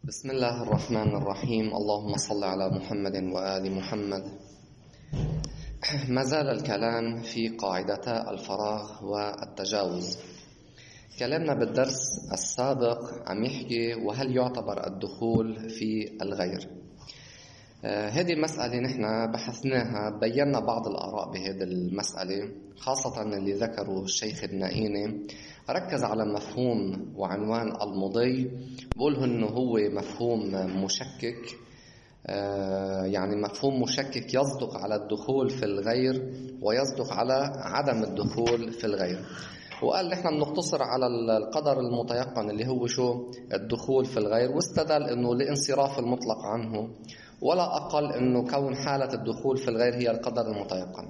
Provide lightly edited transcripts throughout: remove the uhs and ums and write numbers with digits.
بسم الله الرحمن الرحيم. اللهم صل على محمد وآل محمد. ما زال الكلام في قاعدة الفراغ والتجاوز. كلامنا بالدرس السابق عم يحكي وهل يعتبر الدخول في الغير. هذه المسألة نحن بحثناها، بينا بعض الآراء بهذه المسألة، خاصة اللي ذكروا الشيخ النائيني ركز على مفهوم وعنوان المضي، بقوله انه هو مفهوم مشكك، يعني مفهوم مشكك يصدق على الدخول في الغير ويصدق على عدم الدخول في الغير. وقال نحن بنقتصر على القدر المتيقن اللي هو شو الدخول في الغير، واستدل انه الانصراف المطلق عنه، ولا أقل أنه كون حالة الدخول في الغير هي القدر المتيقن.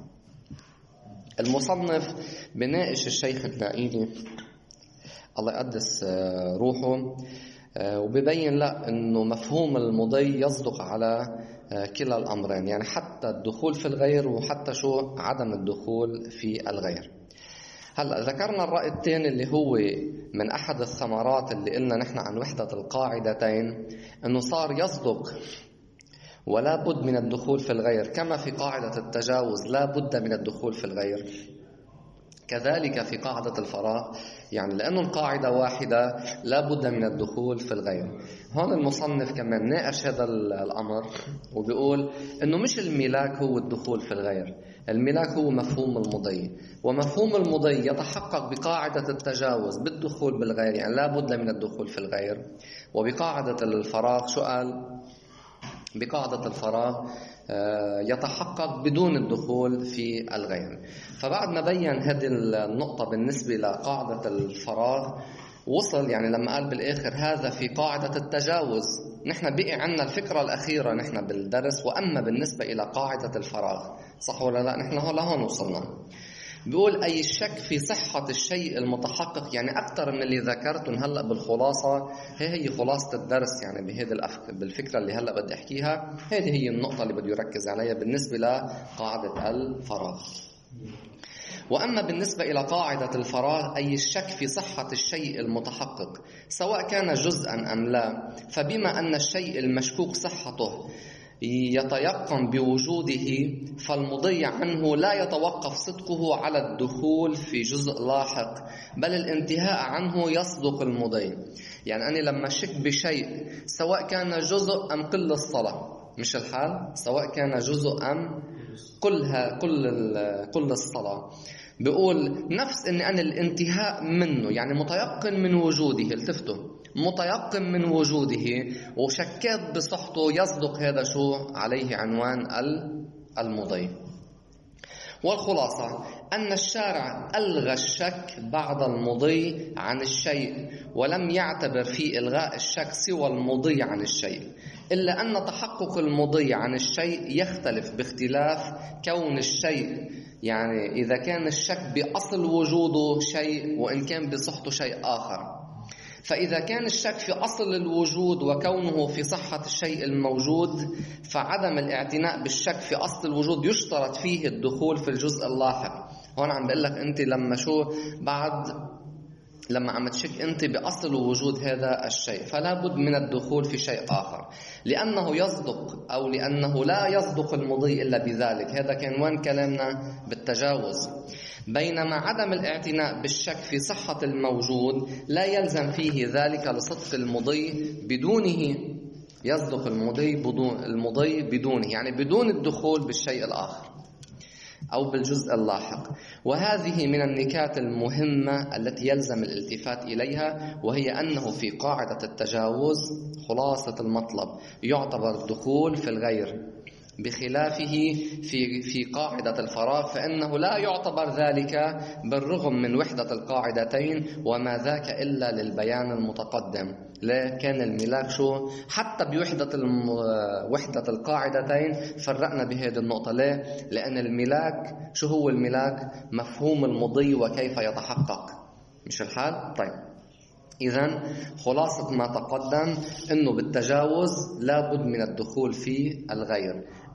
المصنف بناقش الشيخ النائيني الله يقدس روحه، وبيبين لا أنه مفهوم المضي يصدق على كلا الأمرين، يعني حتى الدخول في الغير وحتى شو عدم الدخول في الغير. هلأ ذكرنا الرأي الثاني اللي هو من أحد الثمرات اللي قلنا نحن عن وحدة القاعدتين، أنه صار يصدق ولا بد من الدخول في الغير، كما في قاعدة التجاوز لا بد من الدخول في الغير، كذلك في قاعدة الفراغ، يعني لأنه القاعدة واحدة لا بد من الدخول في الغير. هون المصنف كمان ناقش هذا الأمر وبيقول إنه مش الملاك هو الدخول في الغير، الملاك هو مفهوم المضي، ومفهوم المضي يتحقق بقاعدة التجاوز بالدخول بالغير، يعني لا بد من الدخول في الغير. وبقاعدة الفراغ شو قال؟ بقاعدة الفراغ يتحقق بدون الدخول في الغير. فبعد ما بين هذه النقطة بالنسبة لقاعدة الفراغ، وصل يعني لما قال بالآخر هذا في قاعدة التجاوز. نحن بقي عنا الفكرة الأخيرة نحن بالدرس، وأما بالنسبة إلى قاعدة الفراغ، صح ولا لا؟ نحن لهون وصلنا. بيقول أي الشك في صحة الشيء المتحقق، يعني أكثر من اللي ذكرتم هلأ بالخلاصة، هي خلاصة الدرس، يعني بهذه بالفكرة اللي هلأ بدي أحكيها، هذه هي النقطة اللي بدي يركز عليها بالنسبة لقاعدة الفراغ. وأما بالنسبة إلى قاعدة الفراغ أي الشك في صحة الشيء المتحقق سواء كان جزءا أم لا، فبما أن الشيء المشكوك صحته يتيقن بوجوده، فالمضي عنه لا يتوقف صدقه على الدخول في جزء لاحق، بل الانتهاء عنه يصدق المضي. يعني أنا لما شك بشيء سواء كان جزء أم كل الصلاة، مش الحال، سواء كان جزء أم كل الصلاة، بيقول نفس أن أنا الانتهاء منه، يعني متيقن من وجوده، التفتوا، متيقن من وجوده وشكات بصحته، يصدق هذا شو عليه عنوان المضي. والخلاصة أن الشارع ألغى الشك بعد المضي عن الشيء، ولم يعتبر في إلغاء الشك سوى المضي عن الشيء، إلا أن تحقق المضي عن الشيء يختلف باختلاف كون الشيء، يعني إذا كان الشك بأصل وجوده شيء وإن كان بصحته شيء آخر. فإذا كان الشك في أصل الوجود وكونه في صحة الشيء الموجود، فعدم الاعتناء بالشك في أصل الوجود يشترط فيه الدخول في الجزء اللاحق. هون عم بقول لك أنت لما عم تشك أنت بأصل وجود هذا الشيء، فلا بد من الدخول في شيء آخر، لأنه يصدق أو لأنه لا يصدق المضي إلا بذلك. هذا كان وين كلامنا بالتجاوز. بينما عدم الاعتناء بالشك في صحة الموجود لا يلزم فيه ذلك لصدق المضي بدونه، يصدق المضي بدونه، يعني بدون الدخول بالشيء الآخر أو بالجزء اللاحق. وهذه من النكات المهمة التي يلزم الالتفات إليها، وهي أنه في قاعدة التجاوز خلاصة المطلب يعتبر الدخول في الغير، بخلافه في قاعدة الفراغ فإنه لا يعتبر ذلك بالرغم من وحدة القاعدتين، وما ذاك إلا للبيان المتقدم. لا كان الملاك شو حتى وحدة القاعدتين فرقنا بهذه النقطة. ليه؟ لأن الملاك شو هو الملاك؟ مفهوم المضي وكيف يتحقق، مش الحال؟ طيب، إذن خلاصة ما تقدم أنه بالتجاوز لا بد من الدخول في الغير،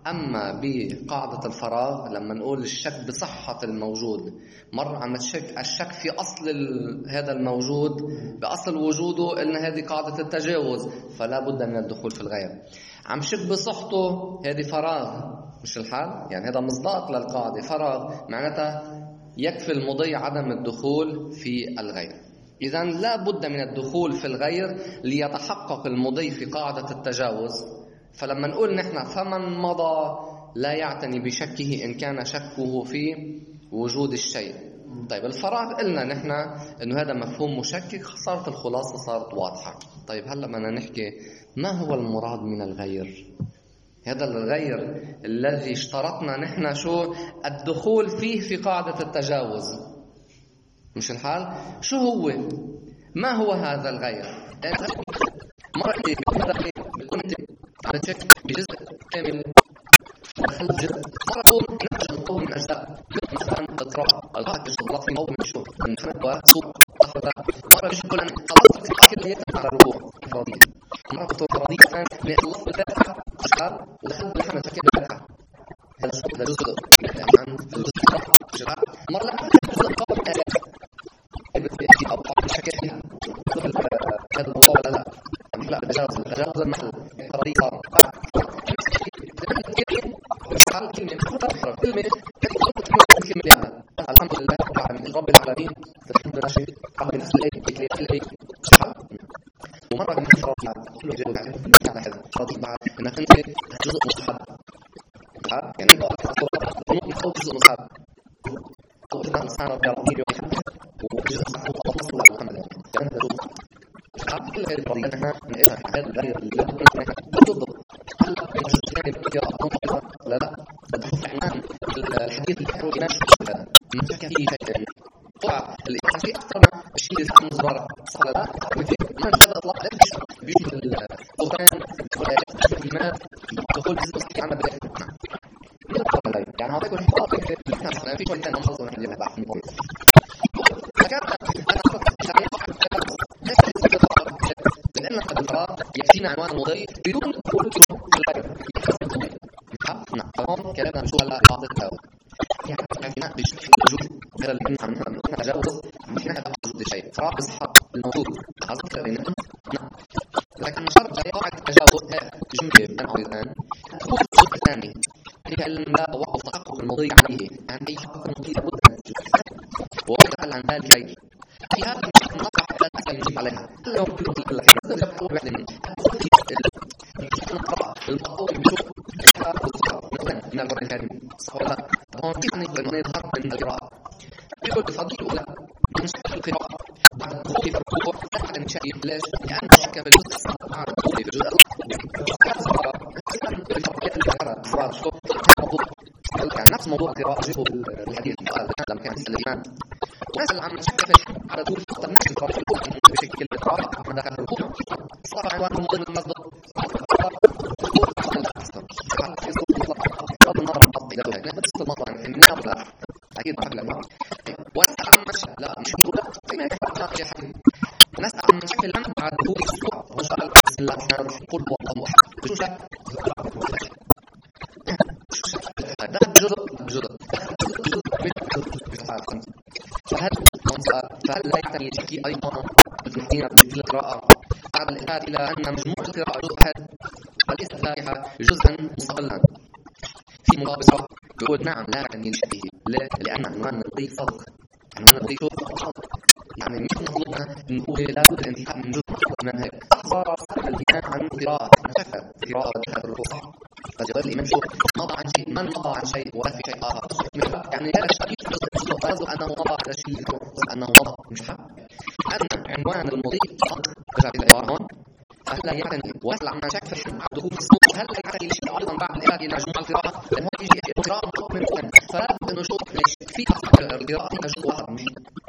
أما بقاعدة الفراغ لما نقول الشك بصحة الموجود، مرة عم تشك الشك في أصل هذا الموجود، بأصل وجوده، قلنا هذه قاعدة التجاوز، فلا بد من الدخول في الغير. عم شك بصحته، هذه فراغ، مش الحال؟ يعني هذا مصداق للقاعدة، فراغ معناتها يكفي المضي عدم الدخول في الغير. إذن لا بد من الدخول في الغير ليتحقق المضي في قاعدة التجاوز. فلما نقول نحن فمن مضى لا يعتني بشكه إن كان شكه في وجود الشيء. طيب الفراغ قلنا نحن إنه هذا مفهوم مشكك، صارت الخلاصة صارت واضحة. طيب هلأ بدنا نحكي ما هو المراد من الغير؟ هذا الغير الذي اشترطنا نحن شو الدخول فيه في قاعدة التجاوز، مش الحال؟ شو هو؟ ما هو هذا الغير؟ مرة بتشك بجزء كامل دخل جزء مرة نقوم من أجزاء، مثلا إطراء القاعدة الشغلات في موضوع مشهور من خلق وصوت أخذ مرة بشكل أن خلصت في كل يتم على الركوع فرضية، مرة كنت فرضية من الله بالفاتحة أشعار ودخل بالحمد فكيف بالفاتحة هذا جزء عن الجزء مرة لا جزء قوي أو قوي بشكل فيها هذا الموضوع لا لا تجاوز المحل فرضية كلمة الحمد لله رب العالمين الحمد لله شيء رب الناس الأي ومرة من الفرضية كله يجب على هذا فرضي بعد أنك أنت جزء مستحب يعني أنت أو جزء مستحب أو جزء مستحب وجزء مستحب وأصل الله محمد يعني هذا جزء مستحب كل هذه الفرضية نحن نقيسها هذا الغير اللي بالضبط لا لا الحديث اللي حلو إيمان هذا ما شك فيه شيء طبعا الإيمان في أكثر من الشيء اللي يسمى مزبارة صح لا مثل من هذا أطلاق لا بيشمل القرآن والإيمان دخول جزء مستحيل عنا بداية يعني هذا يكون حقاق في شوية نمحص ونحن لها بعض المقومين فكان لأن القراءة يكفينا عنوان المضي بدون دخول الغير نعم كلامنا بشو هلا بعض التاو يعني بشكل وجود غير اللي كنا نتجاوز نحن هذا وجود الشيء فراغ بصحة الموجود حاصل كلامنا نعم لكن شرط قواعد التجاوز جملة أنا أقول الآن هو الجزء الثاني هي أن لا توقف تحقق المضي عليه يعني أي حقق المضي لابد من ووضع عن ذلك أيضا في هذا نقع حتى نجيب عليها لو كنت كل حاجة نقدر نجيب أول واحدة المقاوم بشوف من القرآن الكريم صحوة هون كيف نقدر نظهر من القراءة يقول الفضيل الأولى من شكل القراءة بعد الدخول في الركوع لا أحد شيء ليش؟ لأن شك في الجزء السابق بعد الدخول في الجزء كان نفس موضوع القراءة جيبه بالحديث لما كان يسأل الإمام ونسأل عن شك في على طول فقط الناس القراءة بشكل القراءة من داخل الركوع صار عنوان من ضمن المصدر أكيد ونسأل عن مشكلة لا مش نقول فيما نسأل عن مشكلة لم بعد دخول السوق وسأل بسم الله الرحمن الرحيم قل هو الله أحد شو شك ده بجزء فهل لا يعتني شكي أيضا بالمحدين بالقراءة بعد الإشارة إلى أن مجموعة القراءة جزء أحد وليس الفاتحة جزءا مستقلا في مطابقة يقول نعم لا يعني شبيه لأن عنوان المضي صدق عنوان المضي شو صدق يعني مش مطلوبنا نقول لا بد الانتهاء من جزء من هيك أخبار الإمام عن قراءة شكل قراءة الركوع قد يقول الإمام شو مضى عن شيء من مضى عن شيء ولا في شيء آخر يعني لا شيء قصد أنه مضى على شيء قصد أنه مضى مش حق أن عنوان المضي صدق رجع إلى العبارة هون هل لا يعتني وصل عما شك في دخول الصوت هل لا يعتني شيء ايضا بعد الإرادة الى مجموع القراءه لانه يجي قراءه مطلوب من فلان فلا بد انه شوط في القراءه مجموع واحد مش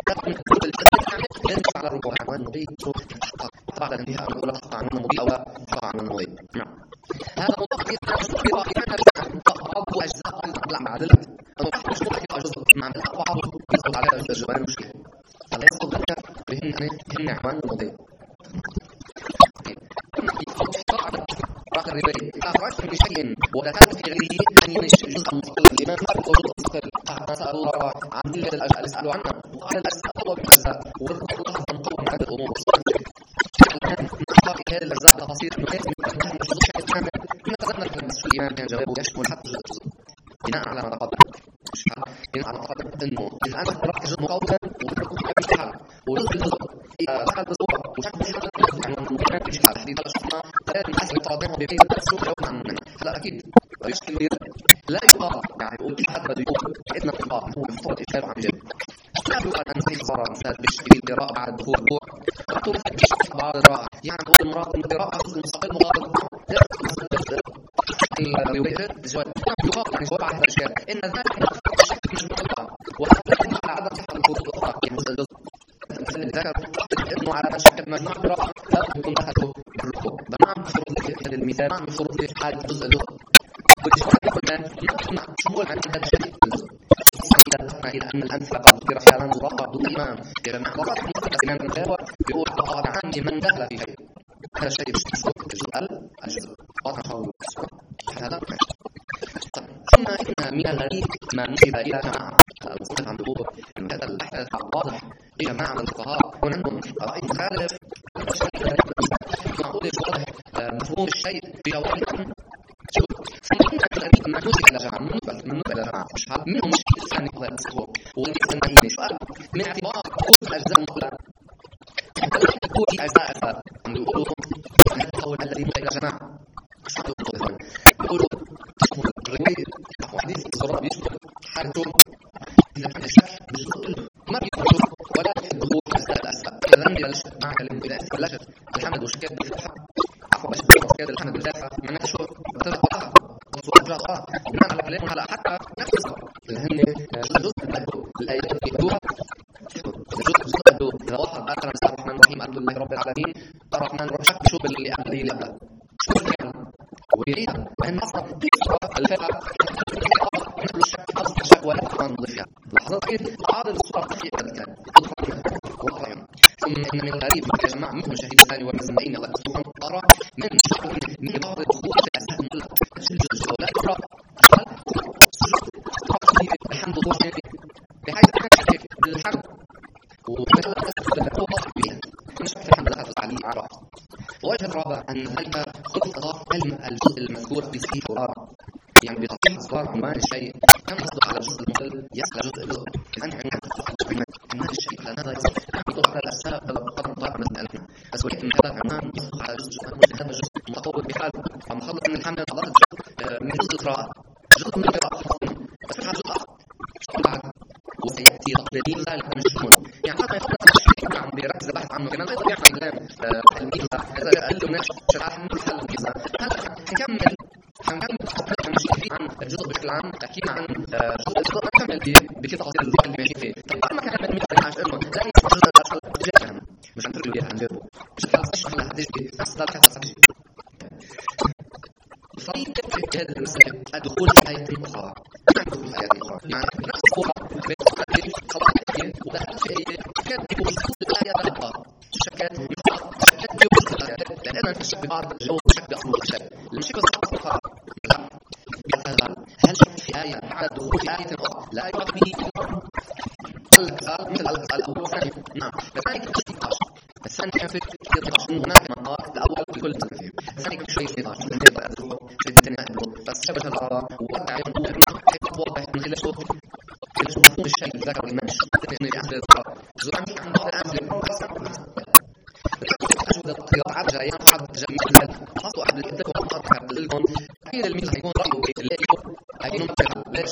يرجع على الركوع عنوان المضي بعد الانتهاء من اولى تقطع عنوان المضي او لا تقطع عنوان المضي نعم هذا موضوع كثير قراءه كان بعض اجزاء لا معادله مش ممكن جزء مع بعض يسقط على الجوانب المشكله فلا يسقط بهن عنوان المضي الصراط الربوي أخرجتم بشيء وذكرت في غيره أن ينشئ جزءا مستقلا الإمام مالك وجزء مستقل حتى سأل الله عن تلك الأجزاء اسألوا عنها وقال الأجزاء أطول من الأجزاء وذكر الله تنقل من هذه الأمور الآن نحتاج في هذه الأجزاء تفاصيل مميزة من الجزء الشيء كامل نتذكر في الإمام كان جوابه يشمل حتى الجزء بناء على ما تقدم بناء على ما تقدم إنه الآن تركت جزء مقولا وتركت في حال وجزء الجزء دخل بصورة وشكل في حال يعني ممكن في حال حديث شفنا ثلاث من أسئلة تقدمها بكيف تسوق يوم عن منها هذا أكيد يشكل لا يقال يعني وكل حد بده يقول إذن القضاء هو مفترض إشارة عن جد لا يقال أن في صار مثال بشكل القراءة بعد دخول الروح أعطوا مثل كشف بعض القراءة يعني المراد أن القراءة جزء مستقل مقابل الروايات الجواب يقال عن جواب على هذا الأشياء إن ذلك مش مطلقة وهذا يدل على عدم صحة الفروض الأخرى يعني الجزء مثل ذكر إنه على شكل مجموعة قراءة لا يكون دخله بالركوب بنعم بفروض هذا المثال نعم بفروض حال الجزء الأخرى شمول عن هذا الشيء إذا أردنا إلى أن الأمثلة قد ذكر فيها المراقب بالإمام إذا ما قرأت الإمام المجاور بيقول قال عني من دخل في شيء هذا الشيء الجزء واضح هذا ثم إن من الغريب ما نسب إلى جماعة المصنف عن ظهور من هذا البحث واضح لجماعة من الفقهاء يكون عندهم رأي مخالف معقول واضح مفهوم الشيء بجواب ما نسب إلى جماعة من نسب إلى جماعة مش حال منهم الشيء الثاني قضاء السهول ومن سؤال من اعتبار كل الأجزاء المقولة يقول في أجزاء عم يقولوا هذا القول الذي نسب إلى جماعة يقولوا تشمل الرواية وحديث الصراط يشمل حالته إذا كان الشك بالجزء ما بيقولوا ولا يحبه أجزاء الأسباب إذا لم يلشت مع كلمة إذا استبلشت الحمد وشكات بالفتحة عفوا بشكات الحمد بالدافع معناته شو بتلقى وصوات جاء بناء على كلامه هلا حتى نفس الهن جزء من الآيات يكتبوها إذا واحد آخر بسم الله الرحمن الرحيم الحمد لله رب العالمين الرحمن الرحيم شك شو باللي قبله شو بالفعل ويريد أن أصلا الفعل مثل الشك أصل الشك ولا تكون ضفيا لحظات كده بعض الصور في الكلام ثم إن من الغريب يا جماعة مثل شهيد الثاني والمسمعين الله سبحانه وتعالى من بعض الدخول في أساس المطلق الجزء لا يقرأ الحمد لله بحيث أن الحمد ومثل هو بها كل شيء الحمد لله تعالى عرف وجه الرابع أن ذلك قد أضاف الجزء المذكور في سيف الرابع يعني بتطبيق أسرار عنوان الشيء كم يصدق على الجزء المقل يصل جزء عنوان الشيء لأن هذا يصدق على الأسباب قدر ضعف مثل ألفنا بس ولكن هذا العنوان يصدق على جزء هذا الجزء متطور بحاله فمخلط من الحمد أضاف من جزء القراءة جزء من القراءة بس في جزء آخر وسيأتي تقديم ذلك من الشمول يعني هذا يقول عم بيركز البحث عنه كمان غير يعني كلام الميزة إذا قال له نفس شرح من حل الميزة هذا هنكمل عن الجزء بشكل عام تحكينا عن جزء نكمل بكل تفاصيل الجزء اللي ماشي فيه طيب ما كان من مثل عاش انه لا الجزء الأسفل مش هنقول له اياها هنجاوبه مش هنشرح لها حديث نفس ذلك حتى سكشي طريقة في هذه المسألة الدخول في آية أخرى دخول في آيات أخرى يعني نفس الصورة بين قضايا ودخول في آية كان يكون في الآيات الأخرى شكات يوصل الآيات لأن أنا في بعض الجو شك أصل الشك المشكلة أخرى هل شك في آية بعد دخول في آية أخرى لا يراد به قال مثل الأول والثاني نعم لذلك النقاش الثاني كان في نقاش إن هناك مناطق الأول في كل تنفيذ الثاني كان شوي نقاش بس شبه الآراء ووضع واضح من خلال شوف مفهوم الشيء ذكر المنش إنه يأخذ الآراء زوجي عن بعض الأمثلة أجود القراءات جاية حد جميع خاصة أحد الكتاب وقد لكم أكيد الميزة يكون رأيه اللي يكون أكيد ممكن ليش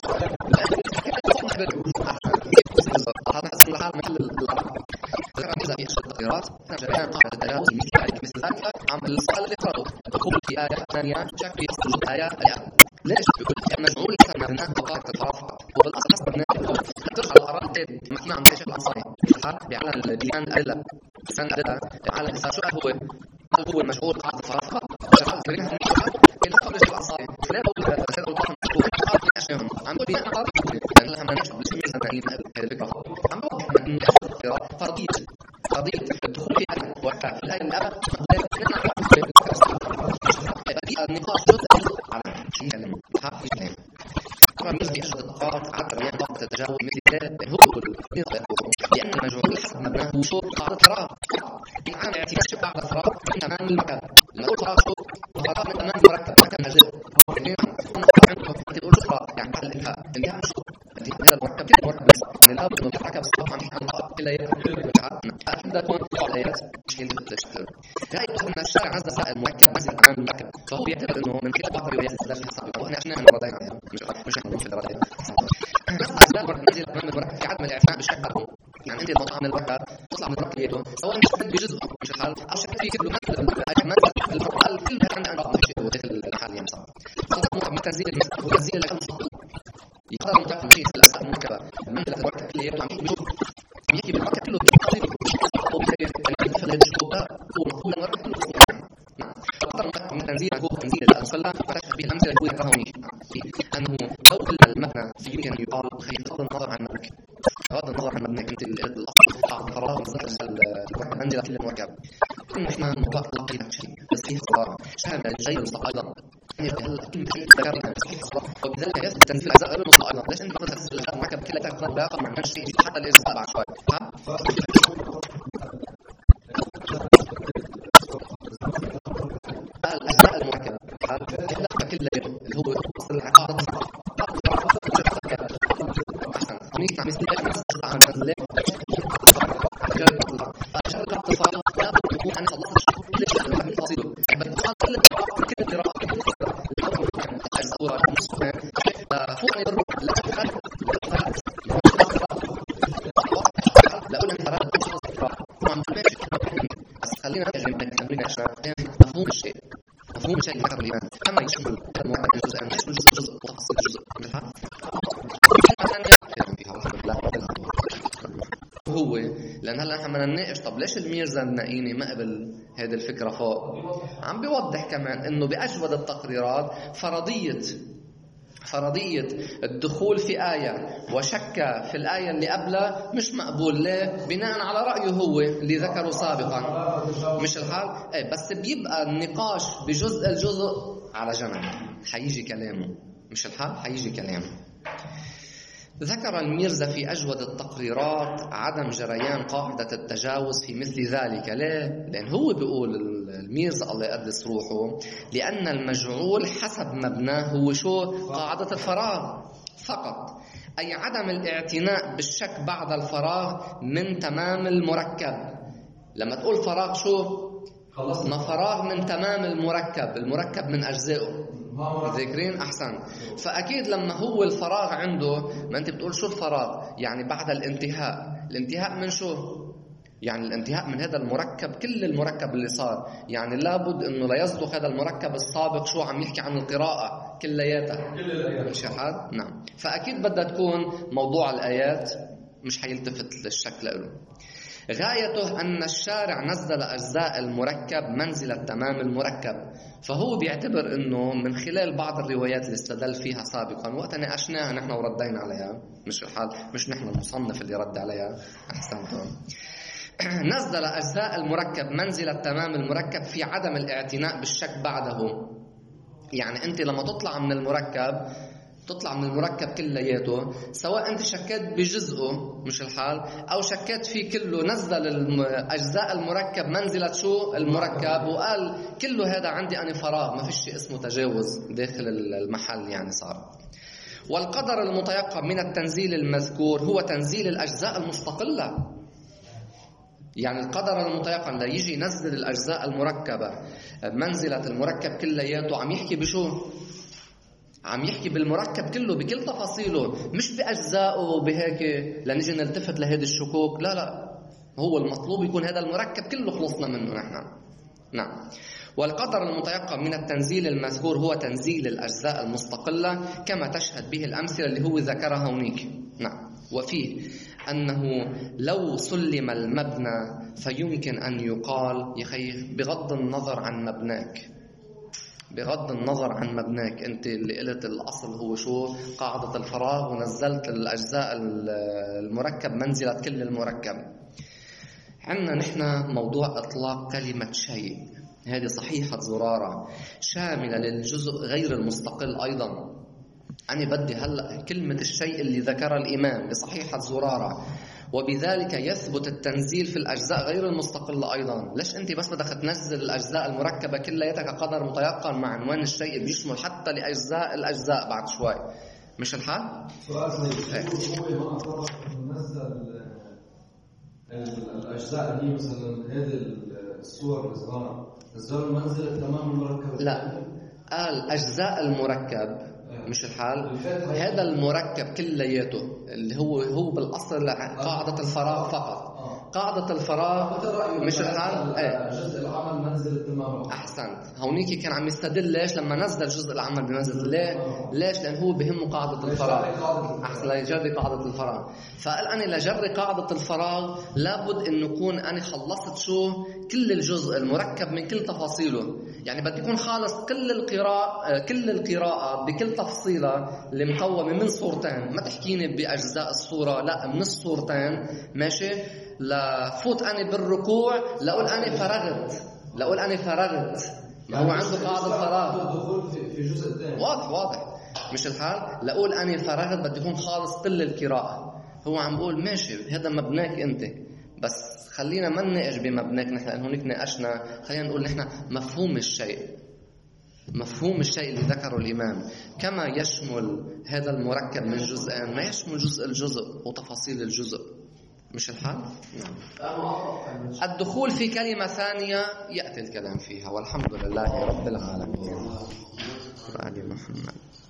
هذا أصل الحال مثل الأرض ذكر ميزة في أشد القراءات جاية قاعدة التجاوز مثل ذلك عم السؤال اللي فرضه الدخول في آية ثانية شكل يصل الآية ليش؟ بيقول لك مجموع الكلمة وقاعدة الطرف وبالأصل حسب الناس ترجع الآراء مكنا عن شكل أنصاري على الديان أدلة سن أدلة على الإساءة هل هو المشغول قاعدة الطرف شغال كريمها إلا قبل شكل أنصاري لا أقول بسيط الطرف قاعدة أشياء عم بقول لي أنا لأن لها مناجم بسمي سنتين هذه الفكرة عم بقول أن فرضية الدخول في آية وفاء في الآية الأبد النقاش على شيء كلام حق كلام طبعا مش في أشد الطاقات عدد ريان طاقة التجاوز مثل ذلك هو لأن المجهول حسب مبناه هو شو قاعدة فراغ عن اعتماد شبه على فراغ من تمام المركب لما تقول فراغ شو فراغ من تمام المركب مركب نجد تقول شو فراغ يعني بعد الانتهاء شو هذا المركب كله مركب بس يعني لا بد من مركب الصف عن كلا هذا تكون الآيات مش ينتشر هاي أن الشارع عز زائد مركب مزيد تمام المركب فهو يعتبر إنه من خلال بعض الروايات الثلاث السابقة وإحنا عشنا مرتين عليها مش إحنا في الروايات أسباب منزل تمام المركب في عدم الاعتناء بشكل يعني أنت المطعم المركب تطلع من مركبيته سواء شكل بجزء مش الحال أو شكل فيه كله مثل المركب كل هذا عند أنواع شيء وداخل المحل يعني صار فهذا من تنزيل وتنزيل يقدر متعرف شيء في الأسباب المركبة منزلة المركب اللي يطلع يحكي بالمركب كله بالتفصيل من تنزيل هو تنزيل المصلى فتشبه به الأمثلة الأولى الرهونية أنه لو كل المبنى يمكن أن يقال بغض النظر عن مبنى بغض النظر عن مبنى كنت الأصل الفراغ بالذات المركب منزلة كل المركب كنا إحنا نطلق لقينا شيء بس فيه صراحة شامل الجيد المصطلح أيضا وبذلك يثبت تنزيل الأجزاء غير المصطلح أيضا ليش أنت مثلا المركب كلها تأخذ باقة مع نفس الشيء حتى الإجزاء بعد شوي الأجزاء المركبة يحلق كل اللي هو أصل العقارة أحسن هنيك عم يصير عن تنزيل أشهر الاتصال لا بد يكون أنا خلصت كل شيء من تفاصيله بالقرآن كل قراءة الصورة فوق يضرب لا تخالف لا أقول أن فراد بس خلينا نتكلم عشان مفهوم الشيء ذكر الإيمان كما يشمل الموضوع الجزء أن يشمل جزء وتفاصيل جزء هو لأن هلا نحن بدنا نناقش طب ليش الميرزا النائيني ما قبل هذه الفكرة فوق عم بيوضح كمان إنه بأجود التقريرات فرضية الدخول في آية وشك في الآية اللي قبلها مش مقبول ليه؟ بناء على رأيه هو اللي ذكره سابقا مش الحال؟ ايه بس بيبقى النقاش الجزء على جنب حيجي كلامه مش الحال؟ حيجي كلامه ذكر الميرزا في أجود التقريرات عدم جريان قاعدة التجاوز في مثل ذلك ليه؟ لأن هو بيقول الميرزا الله يقدس روحه لأن المجعول حسب مبناه هو شو؟ قاعدة الفراغ فقط أي عدم الاعتناء بالشك بعد الفراغ من تمام المركب لما تقول فراغ شو؟ ما فراغ من تمام المركب من أجزائه ذاكرين أحسن فأكيد لما هو الفراغ عنده ما أنت بتقول شو الفراغ يعني بعد الانتهاء من شو يعني الانتهاء من هذا المركب كل المركب اللي صار يعني لابد أنه لا يصدق هذا المركب السابق شو عم يحكي عن القراءة كلياتها مش هاد نعم فأكيد بدها تكون موضوع الآيات مش حيلتفت للشك له غايته أن الشارع نزل أجزاء المركب منزلة تمام المركب فهو بيعتبر أنه من خلال بعض الروايات اللي استدل فيها سابقا وقت ناقشناها نحن وردينا عليها مش الحال مش نحن المصنف اللي رد عليها أحسنتم نزل أجزاء المركب منزلة تمام المركب في عدم الاعتناء بالشك بعده يعني أنت لما تطلع من المركب كلياته سواء أنت شكيت بجزءه مش الحال أو شكيت فيه كله نزل أجزاء المركب منزلة شو المركب وقال كله هذا عندي أنا فراغ ما فيش شيء اسمه تجاوز داخل المحل يعني صار والقدر المتيقن من التنزيل المذكور هو تنزيل الأجزاء المستقلة يعني القدر المتيقن لا يجي ينزل الأجزاء المركبة منزلة المركب كلياته عم يحكي بشو عم يحكي بالمركب كله بكل تفاصيله مش بأجزائه وبهيك لنجي نلتفت لهذه الشكوك لا هو المطلوب يكون هذا المركب كله خلصنا منه نحن نعم والقدر المتيقن من التنزيل المذكور هو تنزيل الأجزاء المستقلة كما تشهد به الأمثلة اللي هو ذكرها هناك نعم وفيه أنه لو سلم المبنى فيمكن أن يقال يخيف بغض النظر عن مبناك أنت اللي قلت الأصل هو شو قاعدة الفراغ ونزلت الأجزاء المركب منزلة كل المركب عندنا نحن موضوع إطلاق كلمة شيء هذه صحيحة زرارة شاملة للجزء غير المستقل أيضا. أنا بدي هلأ كلمة الشيء اللي ذكر الإمام بصحيحة زرارة، وبذلك يثبت التنزيل في الأجزاء غير المستقلة أيضا. ليش أنت بس بدك تنزل الأجزاء المركبة كلياتها كقدر متيقن مع عنوان الشيء بيشمل حتى لأجزاء الأجزاء بعد شوي؟ مش الحال؟ سؤال صغير، هو ما أطلق نزل الأجزاء اللي مثلا هذه الصور الصغار نزلوا المنزل تمام المركب؟ لا، قال أجزاء المركب، مش الحال. هذا المركب كلياته اللي هو بالأصل قاعدة الفراغ فقط. قاعدة الفراغ مش الحال. جزء العمل منزل تمام. أحسنت. هونيك كان عم يستدل ليش لما نزل جزء العمل بمنزل. ليش؟ لأن هو بهمه قاعدة الفراغ. أحسن، ليجري قاعدة الفراغ. فقال أنا لجري قاعدة الفراغ لابد إنه يكون أنا خلصت شو كل الجزء المركب من كل تفاصيله. يعني بدي يكون خالص كل القراءة بكل تفصيلة اللي مقومة من صورتين. ما تحكيني بأجزاء الصورة، لا، من الصورتين. ماشي. لفوت أنا بالركوع لأقول أنا فرغت. يعني هو عنده قاعدة فراغ. الدخول في جزء ثاني. واضح. مش الحال. لأقول أنا فرغت بدي يكون خالص كل القراءة. هو عم بقول ماشي، هذا مبناك أنت، بس خلينا ما نناقش بمبناك نحن، لأنه هناك ناقشنا. خلينا نقول نحن مفهوم الشيء اللي ذكره الإمام كما يشمل هذا المركب من جزئين ما يشمل الجزء وتفاصيل الجزء. مش الحال؟ نعم. الدخول في كلمة ثانية يأتي الكلام فيها، والحمد لله رب العالمين. على محمد.